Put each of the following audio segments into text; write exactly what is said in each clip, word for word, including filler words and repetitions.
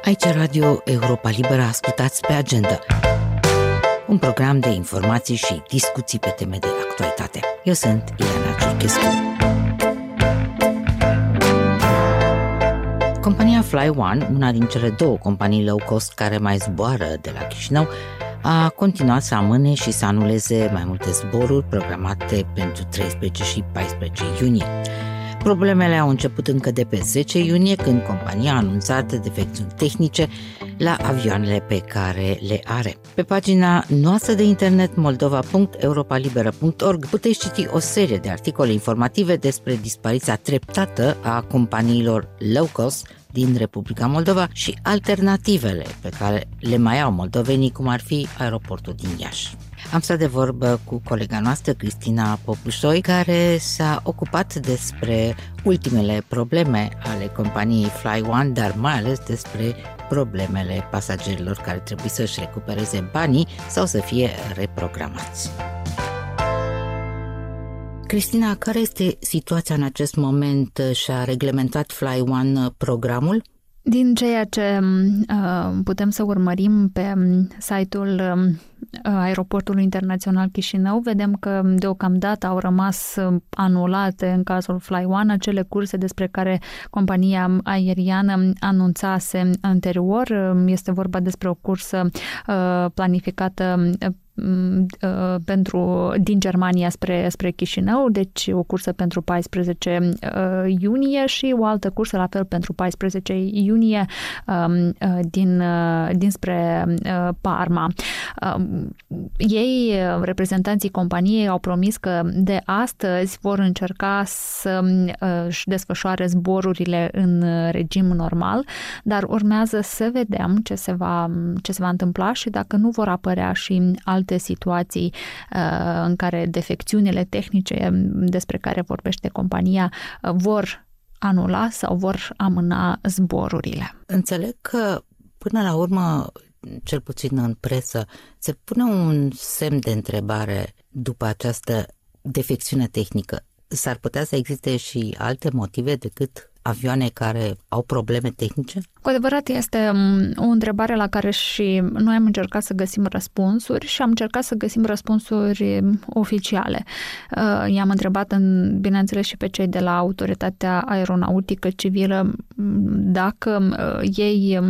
Aici Radio Europa Liberă, ascultați pe Agenda, un program de informații și discuții pe teme de actualitate. Eu sunt Ileana Ciurchescu. Compania FlyOne, una din cele două companii low cost care mai zboară de la Chișinău, a continuat să amâne și să anuleze mai multe zboruri programate pentru treisprezece și paisprezece iunie. Problemele au început încă de pe zece iunie, când compania a anunțat defecțiuni tehnice la avioanele pe care le are. Pe pagina noastră de internet moldova punct europa liberă punct org puteți citi o serie de articole informative despre dispariția treptată a companiilor low cost din Republica Moldova și alternativele pe care le mai au moldovenii, cum ar fi aeroportul din Iași. Am stat de vorbă cu colega noastră, Cristina Popușoi, care s-a ocupat despre ultimele probleme ale companiei FlyOne, dar mai ales despre problemele pasagerilor care trebuie să-și recupereze banii sau să fie reprogramați. Cristina, care este situația în acest moment? Și-a reglementat FlyOne programul? Din ceea ce uh, putem să urmărim pe site-ul uh, Aeroportului Internațional Chișinău, vedem că deocamdată au rămas anulate în cazul FlyOne acele curse despre care compania aeriană anunțase anterior. Este vorba despre o cursă uh, planificată pentru din Germania spre, spre Chișinău, deci o cursă pentru paisprezece iunie și o altă cursă la fel pentru paisprezece iunie din, dinspre Parma. Ei, reprezentanții companiei, au promis că de astăzi vor încerca să își desfășoare zborurile în regim normal, dar urmează să vedem ce se va, ce se va întâmpla și dacă nu vor apărea și alte situații uh, în care defecțiunile tehnice despre care vorbește compania uh, vor anula sau vor amâna zborurile. Înțeleg că până la urmă, cel puțin în presă, se pune un semn de întrebare după această defecțiune tehnică. S-ar putea să existe și alte motive decât avioane care au probleme tehnice? Cu adevărat, este o întrebare la care și noi am încercat să găsim răspunsuri și am încercat să găsim răspunsuri oficiale. I-am întrebat, în, bineînțeles, și pe cei de la Autoritatea Aeronautică Civilă dacă ei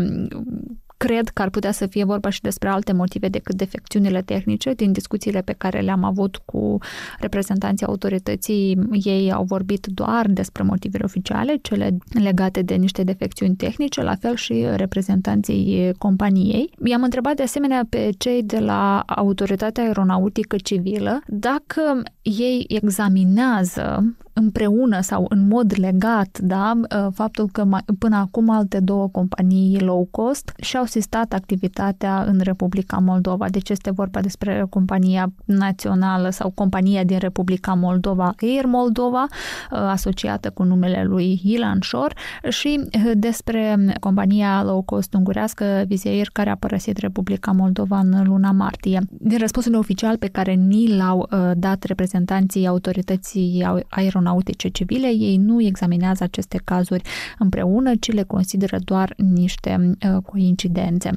cred că ar putea să fie vorba și despre alte motive decât defecțiunile tehnice. Din discuțiile pe care le-am avut cu reprezentanții autorității, ei au vorbit doar despre motivele oficiale, cele legate de niște defecțiuni tehnice, la fel și reprezentanții companiei. I-am întrebat de asemenea pe cei de la Autoritatea Aeronautică Civilă dacă ei examinează împreună sau în mod legat, da, faptul că până acum alte două companii low cost și-au sistat activitatea în Republica Moldova. Deci este vorba despre compania națională sau compania din Republica Moldova, Air Moldova, asociată cu numele lui Ilan Șor, și despre compania low cost ungurească Wizz Air, care a părăsit Republica Moldova în luna martie. Din răspunsul oficial pe care ni l-au dat reprezentanții autorității aeronautice civile, ei nu examinează aceste cazuri împreună, ci le consideră doar niște coincidențe.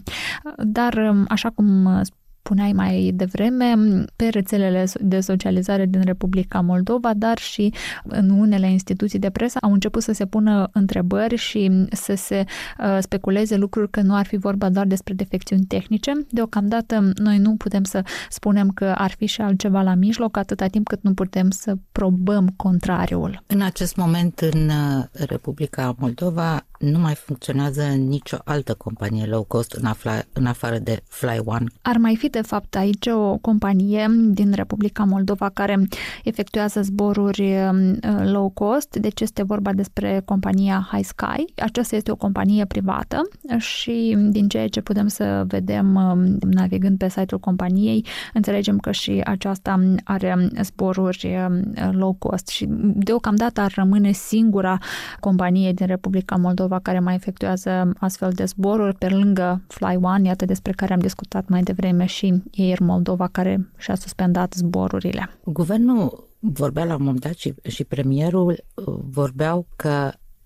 Dar, așa cum spuneai mai devreme, pe rețelele de socializare din Republica Moldova, dar și în unele instituții de presă au început să se pună întrebări și să se speculeze lucruri că nu ar fi vorba doar despre defecțiuni tehnice. Deocamdată noi nu putem să spunem că ar fi și altceva la mijloc, atâta timp cât nu putem să probăm contrariul. În acest moment, în Republica Moldova, nu mai funcționează nicio altă companie low cost în, afla, în afară de FlyOne. Ar mai fi, de fapt, aici o companie din Republica Moldova care efectuează zboruri low cost, deci este vorba despre compania High Sky. Aceasta este o companie privată și din ceea ce putem să vedem navigând pe site-ul companiei, înțelegem că și aceasta are zboruri low cost și deocamdată ar rămâne singura companie din Republica Moldova care mai efectuează astfel de zboruri, pe lângă FlyOne, iată despre care am discutat mai devreme, și Air Moldova, care și-a suspendat zborurile. Guvernul vorbea la un moment dat și, și premierul vorbeau că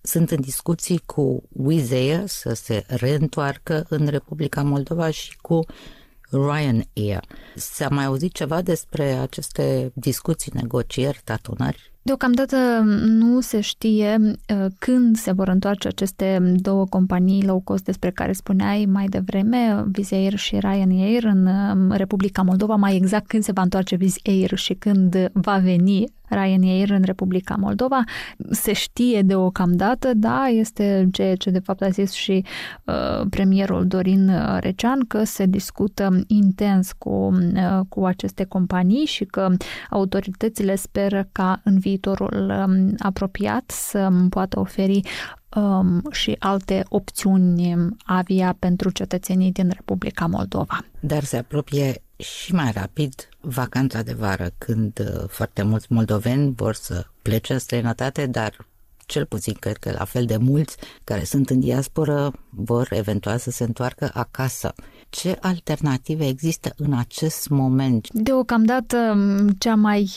sunt în discuții cu Wizz Air să se reîntoarcă în Republica Moldova și cu Ryanair. S-a mai auzit ceva despre aceste discuții, negocieri, tatonări? Deocamdată nu se știe uh, când se vor întoarce aceste două companii low cost despre care spuneai mai devreme, Wizz Air și Ryanair, în uh, Republica Moldova, mai exact când se va întoarce Wizz Air și când va veni Ryanair în Republica Moldova. Se știe deocamdată, da, este ceea ce de fapt a zis și uh, premierul Dorin Recean, că se discută intens cu, uh, cu aceste companii și că autoritățile speră ca în viitorul um, apropiat să poată oferi um, și alte opțiuni avia pentru cetățenii din Republica Moldova. Dar se apropie și mai rapid vacanța de vară, când foarte mulți moldoveni vor să plece în străinătate, dar cel puțin cred că la fel de mulți care sunt în diasporă vor eventual să se întoarcă acasă. Ce alternative există în acest moment? Deocamdată, cea mai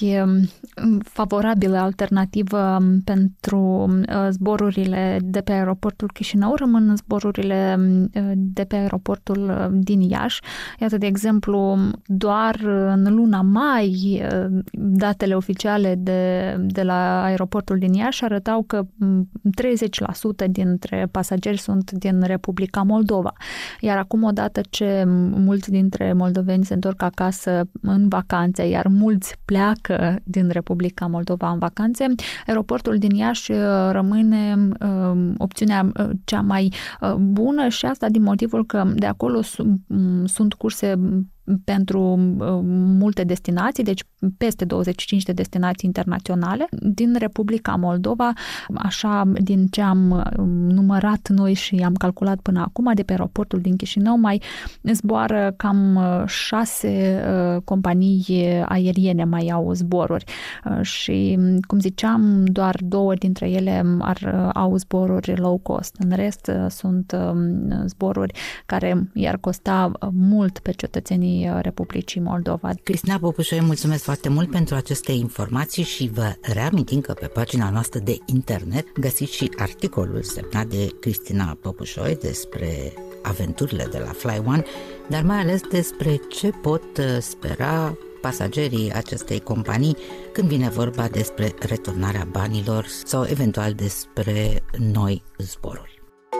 favorabilă alternativă pentru zborurile de pe aeroportul Chișinău rămân zborurile de pe aeroportul din Iași. Iată, de exemplu, doar în luna mai, datele oficiale de, de la aeroportul din Iași arătau că treizeci la sută dintre pasageri sunt din Republica Moldova. Iar acum, odată ce mulți dintre moldoveni se întorc acasă în vacanțe, iar mulți pleacă din Republica Moldova în vacanțe, aeroportul din Iași rămâne opțiunea cea mai bună și asta din motivul că de acolo sunt curse pentru multe destinații, deci peste douăzeci și cinci de destinații internaționale din Republica Moldova, așa din ce am numărat noi și am calculat până acum, de pe aeroportul din Chișinău mai zboară cam șase companii aeriene mai au zboruri și, cum ziceam, doar două dintre ele ar, au zboruri low cost. În rest sunt zboruri care i-ar costa mult pe cetățenii Republicii Moldova. Cristina Popușoi, mulțumesc foarte mult pentru aceste informații și vă reamintim că pe pagina noastră de internet găsiți și articolul semnat de Cristina Popușoi despre aventurile de la Fly One, dar mai ales despre ce pot spera pasagerii acestei companii când vine vorba despre returnarea banilor sau eventual despre noi zboruri.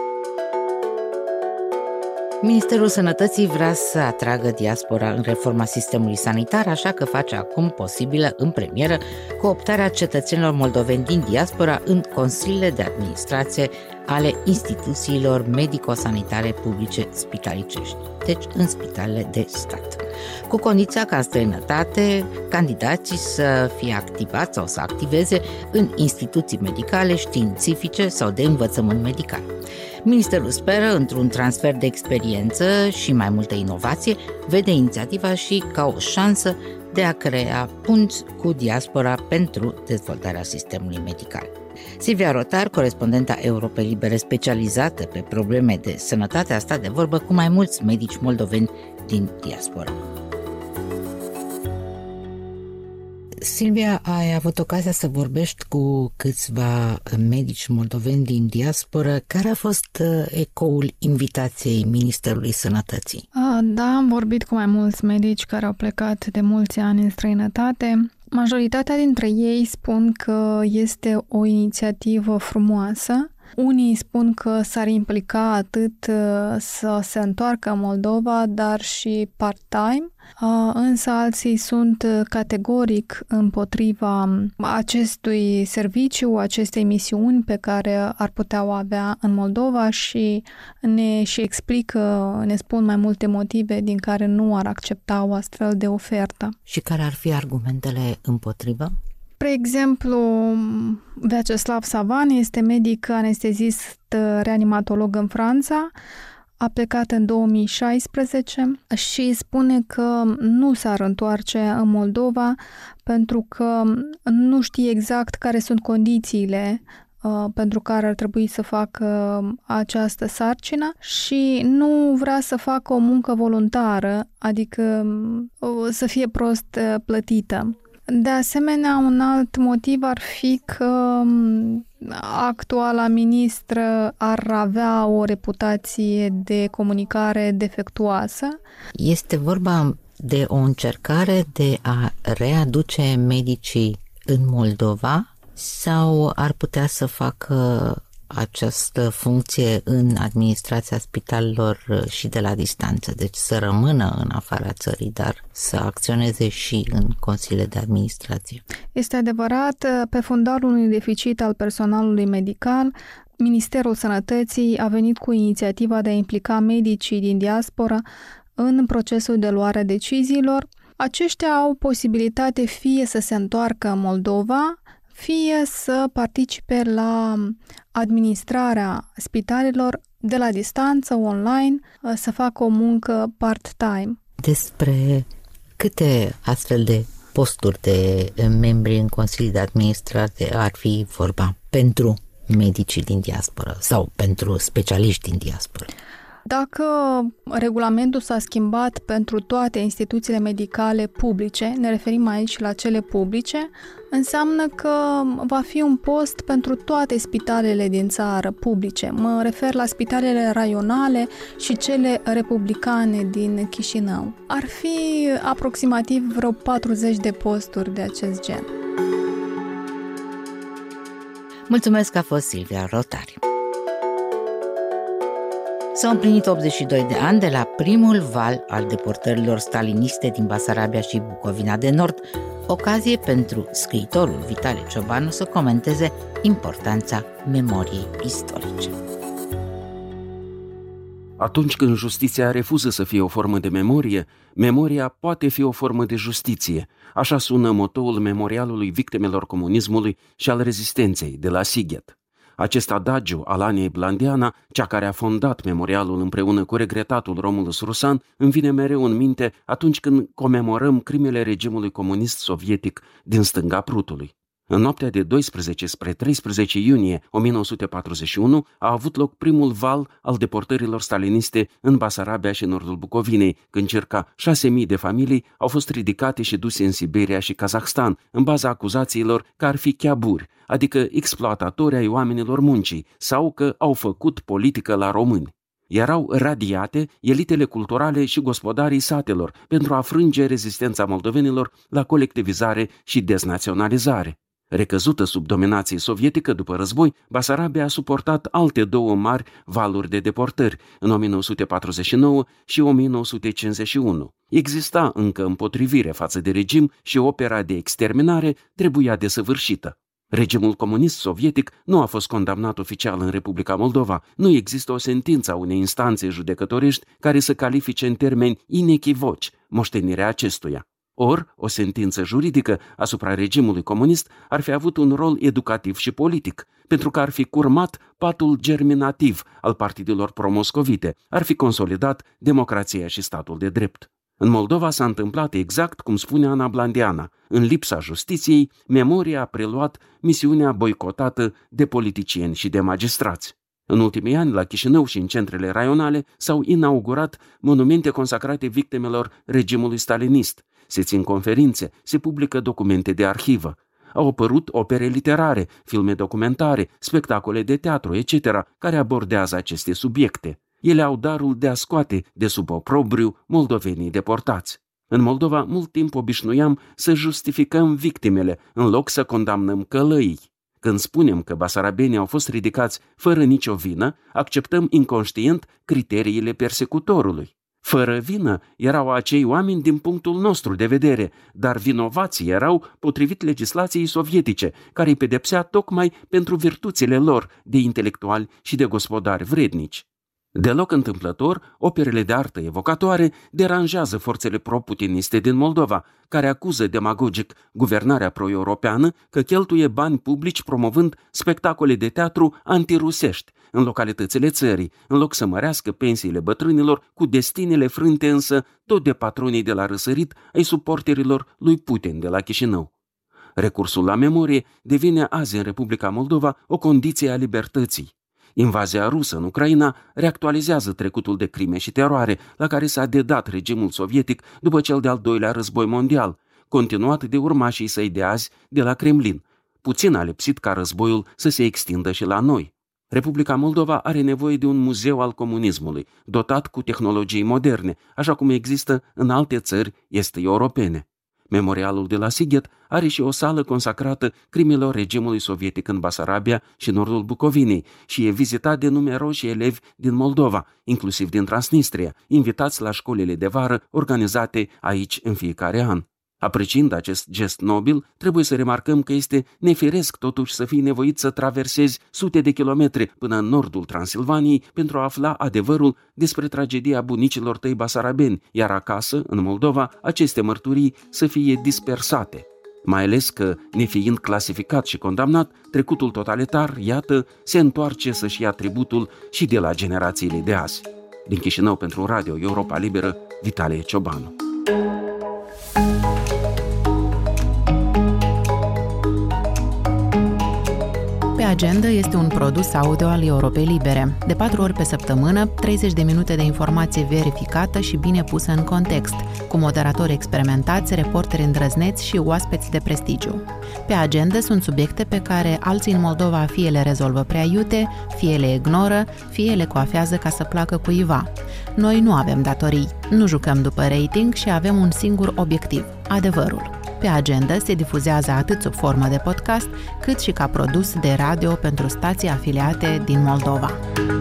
Ministerul Sănătății vrea să atragă diaspora în reforma sistemului sanitar, așa că face acum posibilă în premieră cooptarea cetățenilor moldoveni din diaspora în consiliile de administrație ale instituțiilor medico-sanitare publice spitalicești, deci în spitalele de stat, cu condiția ca în străinătate candidații să fie activați sau să activeze în instituții medicale, științifice sau de învățământ medical. Ministerul speră, într-un transfer de experiență și mai multă inovație, vede inițiativa și ca o șansă de a crea punți cu diaspora pentru dezvoltarea sistemului medical. Silvia Rotar, corespondenta Europei Libere specializată pe probleme de sănătate, a stat de vorbă cu mai mulți medici moldoveni din diaspora. Silvia, ai avut ocazia să vorbești cu câțiva medici moldoveni din diasporă. Care a fost ecoul invitației Ministerului Sănătății? Da, am vorbit cu mai mulți medici care au plecat de mulți ani în străinătate. Majoritatea dintre ei spun că este o inițiativă frumoasă. Unii spun că s-ar implica atât să se întoarcă în Moldova, dar și part-time, însă alții sunt categoric împotriva acestui serviciu, acestei misiuni pe care ar putea o avea în Moldova și ne și explică, ne spun mai multe motive din care nu ar accepta o astfel de ofertă. Și care ar fi argumentele împotrivă? Spre exemplu, Vyacheslav Savan este medic anestezist reanimatolog în Franța, a plecat în două mii șaisprezece și spune că nu s-ar întoarce în Moldova pentru că nu știe exact care sunt condițiile uh, pentru care ar trebui să facă această sarcină și nu vrea să facă o muncă voluntară, adică uh, să fie prost uh, plătită. De asemenea, un alt motiv ar fi că actuala ministră ar avea o reputație de comunicare defectuoasă. Este vorba de o încercare de a readuce medicii în Moldova sau ar putea să facă această funcție în administrația spitalelor și de la distanță, deci să rămână în afara țării, dar să acționeze și în consiliile de administrație? Este adevărat, pe fundalul unui deficit al personalului medical, Ministerul Sănătății a venit cu inițiativa de a implica medicii din diaspora în procesul de luare a deciziilor. Aceștia au posibilitate fie să se întoarcă în Moldova, fie să participe la administrarea spitalelor de la distanță, online, să facă o muncă part-time. Despre câte astfel de posturi de membri în Consiliul de Administrație ar fi vorba pentru medicii din diaspora sau pentru specialiști din diaspora? Dacă regulamentul s-a schimbat pentru toate instituțiile medicale publice, ne referim aici la cele publice, înseamnă că va fi un post pentru toate spitalele din țară publice. Mă refer la spitalele raionale și cele republicane din Chișinău. Ar fi aproximativ vreo patruzeci de posturi de acest gen. Mulțumesc că a fost Silvia Rotari. S-au împlinit optzeci și doi de ani de la primul val al deportărilor staliniste din Basarabia și Bucovina de Nord, ocazie pentru scriitorul Vitale Ciobanu să comenteze importanța memoriei istorice. Atunci când justiția refuză să fie o formă de memorie, memoria poate fi o formă de justiție. Așa sună motoul memorialului victimelor comunismului și al rezistenței de la Sighet. Acest adagiu al Aniei Blandiana, cea care a fondat memorialul împreună cu regretatul Romulus Rusan, îmi vine mereu în minte atunci când comemorăm crimele regimului comunist sovietic din stânga Prutului. În noaptea de doisprezece spre treisprezece iunie o mie nouă sute patruzeci și unu a avut loc primul val al deportărilor staliniste în Basarabia și nordul Bucovinei, când circa șase mii de familii au fost ridicate și duse în Siberia și Kazahstan, în baza acuzațiilor că ar fi chiaburi, adică exploatatori ai oamenilor muncii, sau că au făcut politică la români. Erau radiate elitele culturale și gospodarii satelor pentru a frânge rezistența moldovenilor la colectivizare și deznaționalizare. Recăzută sub dominație sovietică după război, Basarabia a suportat alte două mari valuri de deportări, în o mie nouă sute patruzeci și nouă și o mie nouă sute cincizeci și unu. Exista încă împotrivire față de regim și opera de exterminare trebuia desăvârșită. Regimul comunist sovietic nu a fost condamnat oficial în Republica Moldova. Nu există o sentință a unei instanțe judecătorești care să califice în termeni inechivoci moștenirea acestuia. Ori, o sentință juridică asupra regimului comunist ar fi avut un rol educativ și politic, pentru că ar fi curmat patul germinativ al partidelor promoscovite, ar fi consolidat democrația și statul de drept. În Moldova s-a întâmplat exact cum spune Ana Blandiana. În lipsa justiției, memoria a preluat misiunea boicotată de politicieni și de magistrați. În ultimii ani, la Chișinău și în centrele raionale, s-au inaugurat monumente consacrate victimelor regimului stalinist. Se țin conferințe, se publică documente de arhivă. Au apărut opere literare, filme documentare, spectacole de teatru, et cetera, care abordează aceste subiecte. Ele au darul de a scoate de sub oprobriu moldovenii deportați. În Moldova, mult timp obișnuiam să justificăm victimele, în loc să condamnăm călăii. Când spunem că basarabenii au fost ridicați fără nicio vină, acceptăm inconștient criteriile persecutorului. Fără vină erau acei oameni din punctul nostru de vedere, dar vinovații erau potrivit legislației sovietice, care îi pedepsea tocmai pentru virtuțile lor de intelectuali și de gospodari vrednici. Deloc întâmplător, operele de artă evocatoare deranjează forțele pro-putiniste din Moldova, care acuză demagogic guvernarea pro-europeană că cheltuie bani publici promovând spectacole de teatru antirusești în localitățile țării, în loc să mărească pensiile bătrânilor cu destinele frânte însă tot de patronii de la răsărit ai suporterilor lui Putin de la Chișinău. Recursul la memorie devine azi în Republica Moldova o condiție a libertății. Invazia rusă în Ucraina reactualizează trecutul de crime și teroare la care s-a dedat regimul sovietic după cel de-al doilea război mondial, continuat de urmașii săi de azi de la Kremlin. Puțin a lipsit ca războiul să se extindă și la noi. Republica Moldova are nevoie de un muzeu al comunismului, dotat cu tehnologii moderne, așa cum există în alte țări este europene. Memorialul de la Sighet are și o sală consacrată crimelor regimului sovietic în Basarabia și nordul Bucovinei și e vizitat de numeroși elevi din Moldova, inclusiv din Transnistria, invitați la școlile de vară organizate aici în fiecare an. Apreciind acest gest nobil, trebuie să remarcăm că este nefiresc totuși să fii nevoit să traversezi sute de kilometri până în nordul Transilvaniei pentru a afla adevărul despre tragedia bunicilor tăi basarabeni, iar acasă, în Moldova, aceste mărturii să fie dispersate. Mai ales că, nefiind clasificat și condamnat, trecutul totalitar, iată, se întoarce să-și ia tributul și de la generațiile de azi. Din Chișinău pentru Radio Europa Liberă, Vitalie Ciobanu. Pe Agenda este un produs audio al Europei Libere. De patru ori pe săptămână, treizeci de minute de informație verificată și bine pusă în context, cu moderatori experimentați, reporteri îndrăzneți și oaspeți de prestigiu. Pe Agenda sunt subiecte pe care alții în Moldova fie le rezolvă prea iute, fie le ignoră, fie le coafează ca să placă cuiva. Noi nu avem datorii, nu jucăm după rating și avem un singur obiectiv, adevărul. Pe Agenda se difuzează atât sub formă de podcast, cât și ca produs de radio pentru stații afiliate din Moldova.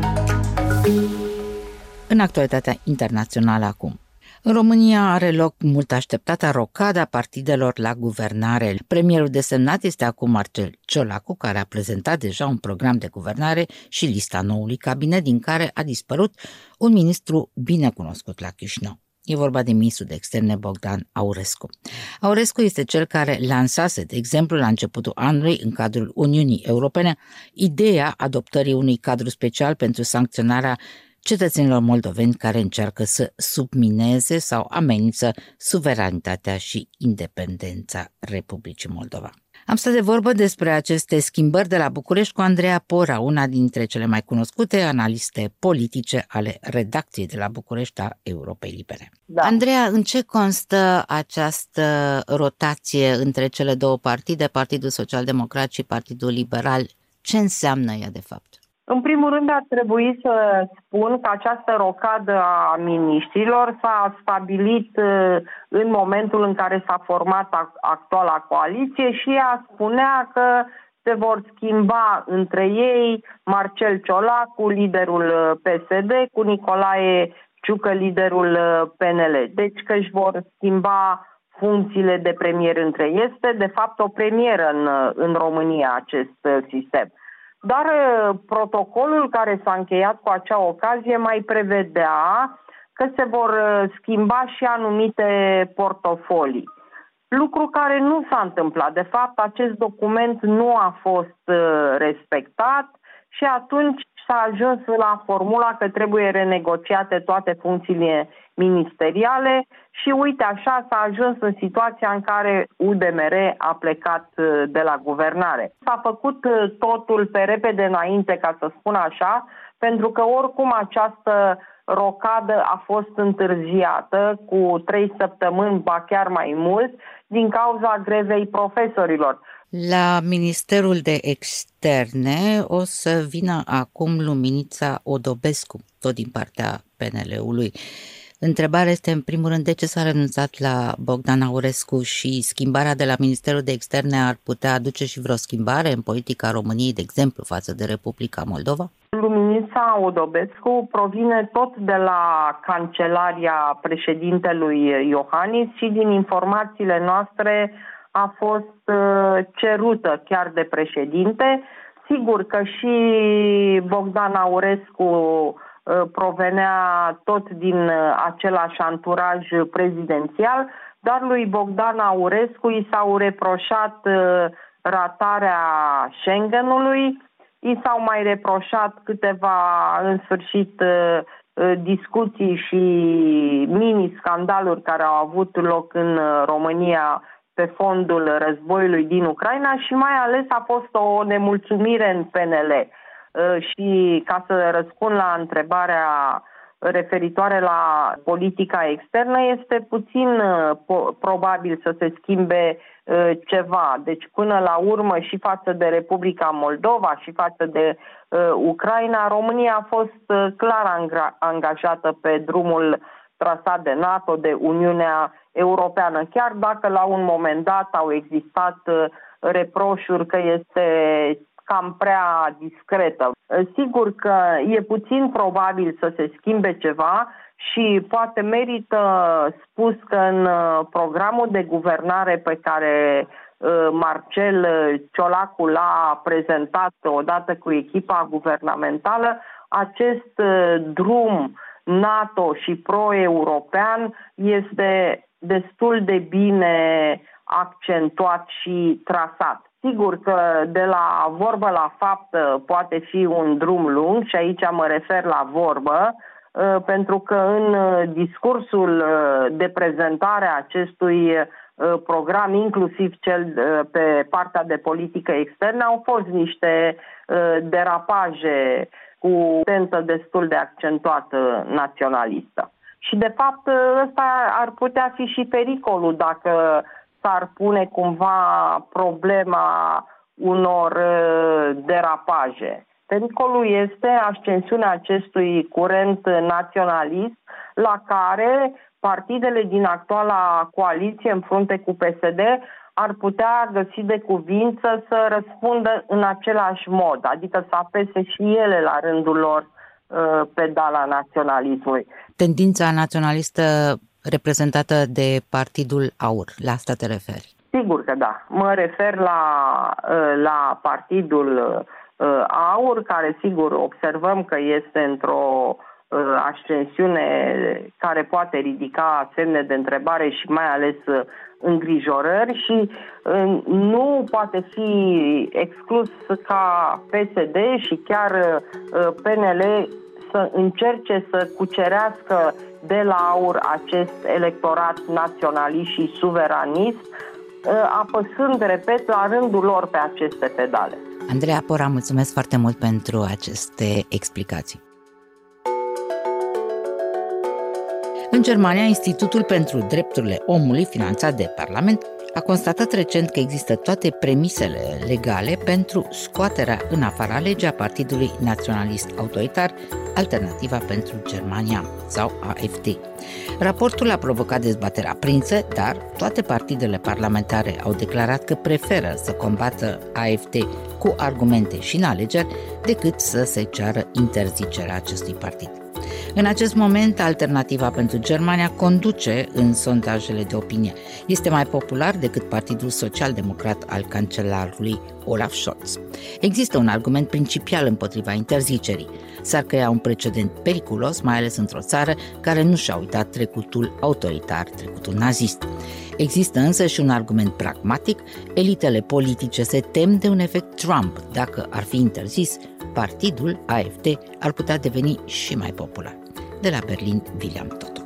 În actualitatea internațională acum. În România are loc mult așteptata rocada partidelor la guvernare. Premierul desemnat este acum Marcel Ciolacu, care a prezentat deja un program de guvernare și lista noului cabinet, din care a dispărut un ministru bine cunoscut la Chișinău. E vorba de ministrul de externe Bogdan Aurescu. Aurescu este cel care lansase, de exemplu, la începutul anului, în cadrul Uniunii Europene, ideea adoptării unui cadru special pentru sancționarea cetățenilor moldoveni care încearcă să submineze sau amenință suveranitatea și independența Republicii Moldova. Am stat de vorbă despre aceste schimbări de la București cu Andreea Pora, una dintre cele mai cunoscute analiste politice ale redacției de la București a Europei Libere. Da. Andreea, în ce constă această rotație între cele două partide, Partidul Social Democrat și Partidul Liberal? Ce înseamnă ea de fapt? În primul rând ar trebui să spun că această rocadă a miniștrilor s-a stabilit în momentul în care s-a format actuala coaliție și ea spunea că se vor schimba între ei Marcel Ciolacu, liderul P S D, cu Nicolae Ciucă, liderul P N L. Deci că își vor schimba funcțiile de premier între ei. Este de fapt o premieră în, în România acest sistem. Dar protocolul care s-a încheiat cu acea ocazie mai prevedea că se vor schimba și anumite portofolii. Lucru care nu s-a întâmplat. De fapt, acest document nu a fost respectat și atunci s-a ajuns la formula că trebuie renegociate toate funcțiile ministeriale și uite așa s-a ajuns în situația în care U D M R a plecat de la guvernare. S-a făcut totul pe repede înainte, ca să spun așa, pentru că oricum această rocadă a fost întârziată cu trei săptămâni, ba chiar mai mult, din cauza grevei profesorilor. La Ministerul de Externe o să vină acum Luminița Odobescu, tot din partea P N L-ului. Întrebarea este, în primul rând, de ce s-a renunțat la Bogdan Aurescu și schimbarea de la Ministerul de Externe ar putea aduce și vreo schimbare în politica României, de exemplu, față de Republica Moldova? Luminița Odobescu provine tot de la Cancelaria președintelui Iohannis și din informațiile noastre a fost cerută chiar de președinte. Sigur că și Bogdan Aurescu provenea tot din același anturaj prezidențial, dar lui Bogdan Aurescu i s-au reproșat ratarea Schengenului, i s-au mai reproșat câteva, în sfârșit, discuții și mini-scandaluri care au avut loc în România pe fondul războiului din Ucraina și mai ales a fost o nemulțumire în P N L. Și ca să răspund la întrebarea referitoare la politica externă, este puțin probabil să se schimbe ceva. Deci până la urmă și față de Republica Moldova și față de Ucraina, România a fost clar angajată pe drumul trasat de NATO, de Uniunea Europeană, chiar dacă la un moment dat au existat reproșuri că este cam prea discretă. Sigur că e puțin probabil să se schimbe ceva și poate merită spus că în programul de guvernare pe care Marcel Ciolacu l-a prezentat odată cu echipa guvernamentală, acest drum NATO și pro-european este destul de bine accentuat și trasat. Sigur că de la vorbă la fapt poate fi un drum lung și aici mă refer la vorbă, pentru că în discursul de prezentare a acestui program, inclusiv cel pe partea de politică externă, au fost niște derapaje cu tentă destul de accentuată naționalistă. Și de fapt ăsta ar putea fi și pericolul dacă s-ar pune cumva problema unor derapaje. Pericolul este ascensiunea acestui curent naționalist la care partidele din actuala coaliție în frunte cu P S D ar putea găsi de cuvință să răspundă în același mod, adică să apese și ele la rândul lor pedala naționalismului. Tendința naționalistă reprezentată de Partidul AUR, la asta te referi? Sigur că da. Mă refer la, la Partidul AUR, care sigur observăm că este într-o ascensiune care poate ridica semne de întrebare și mai ales îngrijorări și nu poate fi exclus ca P S D și chiar P N L să încerce să cucerească de la AUR acest electorat naționalist și suveranist, apăsând, repet, la rândul lor pe aceste pedale. Andreea Pora, mulțumesc foarte mult pentru aceste explicații. În Germania, Institutul pentru Drepturile Omului, finanțat de Parlament, a constatat recent că există toate premisele legale pentru scoaterea în afara legii a Partidului Naționalist Autoritar, Alternativa pentru Germania sau A F D. Raportul a provocat dezbateri aprinse, dar toate partidele parlamentare au declarat că preferă să combată A F D cu argumente și în alegeri decât să se ceară interzicerea acestui partid. În acest moment, Alternativa pentru Germania conduce în sondajele de opinie. Este mai popular decât Partidul Social-Democrat al cancelarului Olaf Scholz. Există un argument principial împotriva interzicerii. S-ar crea un precedent periculos, mai ales într-o țară care nu și-a uitat trecutul autoritar, trecutul nazist. Există însă și un argument pragmatic. Elitele politice se tem de un efect Trump. Dacă ar fi interzis, partidul A F D ar putea deveni și mai popular. De la Berlin, William Totok.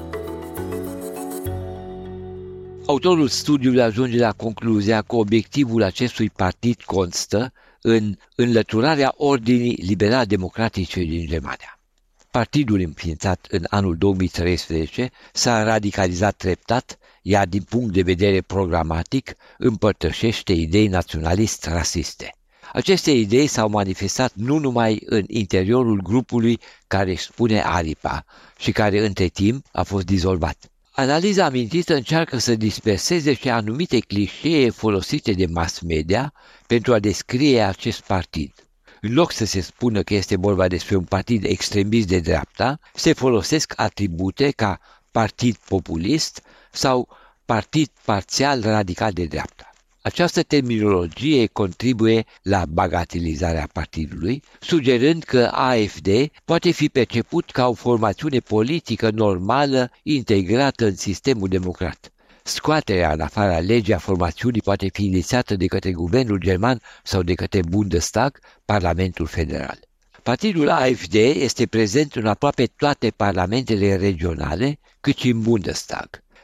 Autorul studiului ajunge la concluzia că obiectivul acestui partid constă în înlăturarea ordinii liberal-democratice din Germania. Partidul înființat în anul două mii treisprezece s-a radicalizat treptat, iar din punct de vedere programatic împărtășește idei naționalist-rasiste. Aceste idei s-au manifestat nu numai în interiorul grupului care își spune aripa și care între timp a fost dizolvat. Analiza amintită încearcă să disperseze și anumite clișee folosite de mass media pentru a descrie acest partid. În loc să se spună că este vorba despre un partid extremist de dreapta, se folosesc atribute ca partid populist sau partid parțial radical de dreapta. Această terminologie contribuie la bagatelizarea partidului, sugerând că A F D poate fi perceput ca o formațiune politică normală integrată în sistemul democrat. Scoaterea în afara legii a formațiunii poate fi inițiată de către guvernul german sau de către Bundestag, Parlamentul Federal. Partidul A F D este prezent în aproape toate parlamentele regionale, cât și în Bundestag.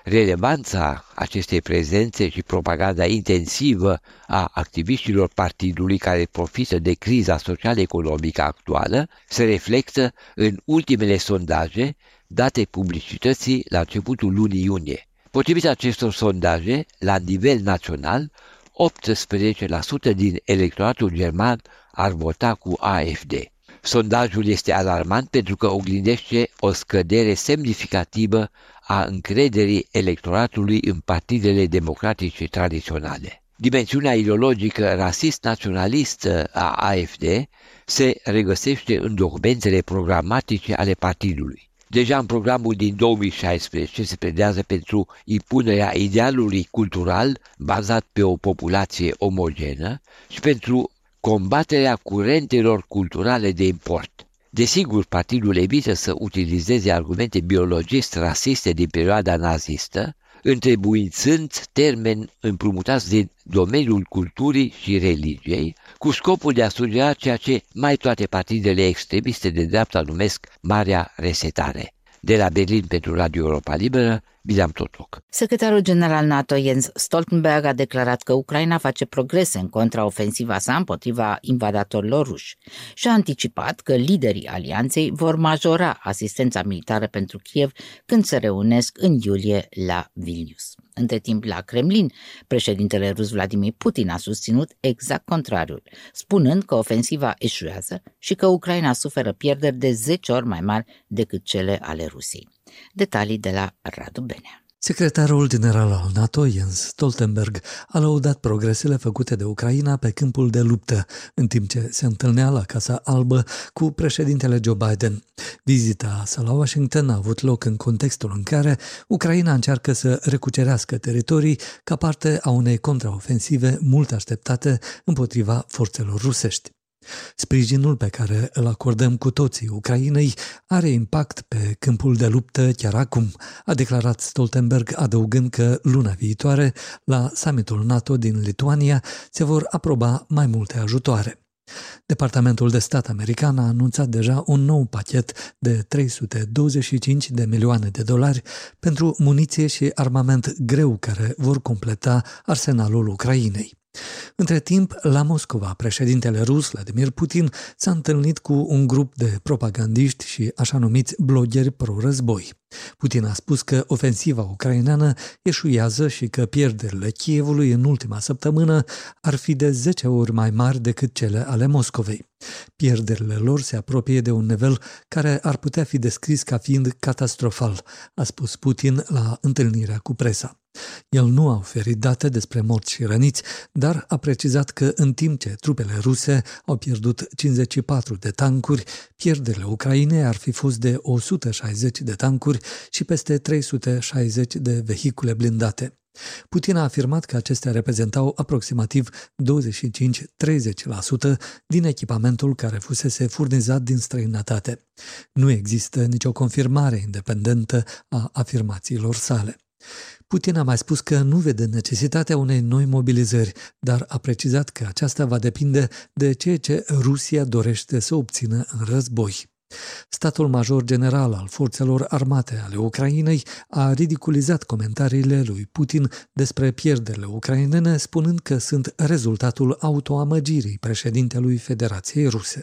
Relevanța acestei prezențe și propaganda intensivă a activiștilor partidului care profită de criza social-economică actuală se reflectă în ultimele sondaje date publicității la începutul lunii iunie. Potrivit acestor sondaje, la nivel național, optsprezece la sută din electoratul german ar vota cu A F D. Sondajul este alarmant pentru că oglindește o scădere semnificativă a încrederii electoratului în partidele democratice tradiționale. Dimensiunea ideologică rasist-naționalistă a A F D se regăsește în documentele programatice ale partidului. Deja în programul din două mii șaisprezece se pledează pentru impunerea idealului cultural bazat pe o populație omogenă și pentru combaterea curentelor culturale de import. Desigur, partidul evită să utilizeze argumente biologist-rasiste din perioada nazistă, întrebuințând termeni împrumutați din domeniul culturii și religiei, cu scopul de a sugera ceea ce mai toate partidele extremiste de dreapta numesc Marea Resetare. De la Berlin pentru Radio Europa Liberă, Bileam Totoc. Secretarul general NATO Jens Stoltenberg a declarat că Ucraina face progrese în contraofensiva sa împotriva invadatorilor ruși și a anticipat că liderii alianței vor majora asistența militară pentru Kiev când se reunesc în iulie la Vilnius. Între timp, la Kremlin, președintele rus Vladimir Putin a susținut exact contrariul, spunând că ofensiva eșuează și că Ucraina suferă pierderi de zece ori mai mari decât cele ale Rusiei. Detalii de la Radu Benea. Secretarul general al NATO, Jens Stoltenberg, a lăudat progresele făcute de Ucraina pe câmpul de luptă, în timp ce se întâlnea la Casa Albă cu președintele Joe Biden. Vizita sa la Washington a avut loc în contextul în care Ucraina încearcă să recucerească teritorii ca parte a unei contraofensive mult așteptate împotriva forțelor rusești. Sprijinul pe care îl acordăm cu toții Ucrainei are impact pe câmpul de luptă chiar acum, a declarat Stoltenberg, adăugând că luna viitoare, la summitul NATO din Lituania, se vor aproba mai multe ajutoare. Departamentul de stat american a anunțat deja un nou pachet de trei sute douăzeci și cinci de milioane de dolari pentru muniție și armament greu care vor completa arsenalul Ucrainei. Între timp, la Moscova, președintele rus Vladimir Putin s-a întâlnit cu un grup de propagandiști și așa numiți blogheri pro-război. Putin a spus că ofensiva ucraineană eșuează și că pierderile Kievului în ultima săptămână ar fi de zece ori mai mari decât cele ale Moscovei. Pierderile lor se apropie de un nivel care ar putea fi descris ca fiind catastrofal, a spus Putin la întâlnirea cu presa. El nu a oferit date despre morți și răniți, dar a precizat că în timp ce trupele ruse au pierdut cincizeci și patru de tancuri, pierderile Ucrainei ar fi fost de o sută șaizeci de tancuri și peste trei sute șaizeci de vehicule blindate. Putin a afirmat că acestea reprezentau aproximativ douăzeci și cinci - treizeci la sută din echipamentul care fusese furnizat din străinătate. Nu există nicio confirmare independentă a afirmațiilor sale. Putin a mai spus că nu vede necesitatea unei noi mobilizări, dar a precizat că aceasta va depinde de ceea ce Rusia dorește să obțină în război. Statul major general al forțelor armate ale Ucrainei a ridiculizat comentariile lui Putin despre pierderile ucrainene, spunând că sunt rezultatul autoamăgirii președintelui Federației Ruse.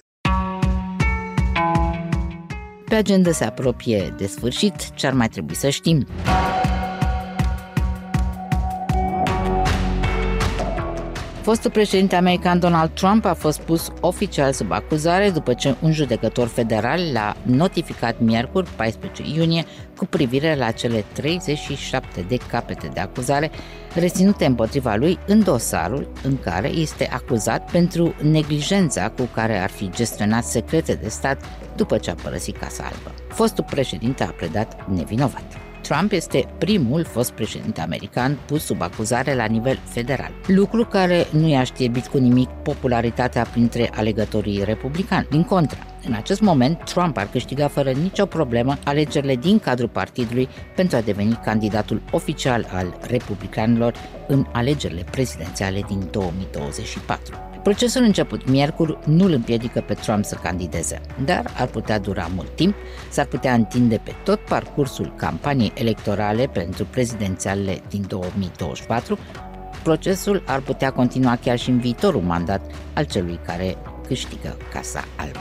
Pe agenda se apropie de sfârșit, ce ar mai trebui să știm? Fostul președinte american Donald Trump a fost pus oficial sub acuzare după ce un judecător federal l-a notificat miercuri, paisprezece iunie, cu privire la cele treizeci și șapte de capete de acuzare reținute împotriva lui în dosarul în care este acuzat pentru neglijența cu care ar fi gestionat secrete de stat după ce a părăsit Casa Albă. Fostul președinte a pledat nevinovat. Trump este primul fost președinte american pus sub acuzare la nivel federal, lucru care nu i-a știrbit cu nimic popularitatea printre alegătorii republicani. Din contră, în acest moment, Trump ar câștiga fără nicio problemă alegerile din cadrul partidului pentru a deveni candidatul oficial al republicanilor în alegerile prezidențiale din două mii douăzeci și patru. Procesul început miercuri nu îl împiedică pe Trump să candideze, dar ar putea dura mult timp, s-ar putea întinde pe tot parcursul campaniei electorale pentru prezidențialele din două mii douăzeci și patru. Procesul ar putea continua chiar și în viitorul mandat al celui care câștigă Casa Albă.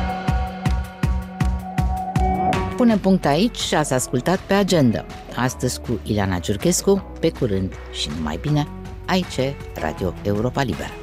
Punem punct aici și ați ascultat Pe Agenda. Astăzi cu Ileana Giurchescu, pe curând și numai bine, aici Radio Europa Liberă.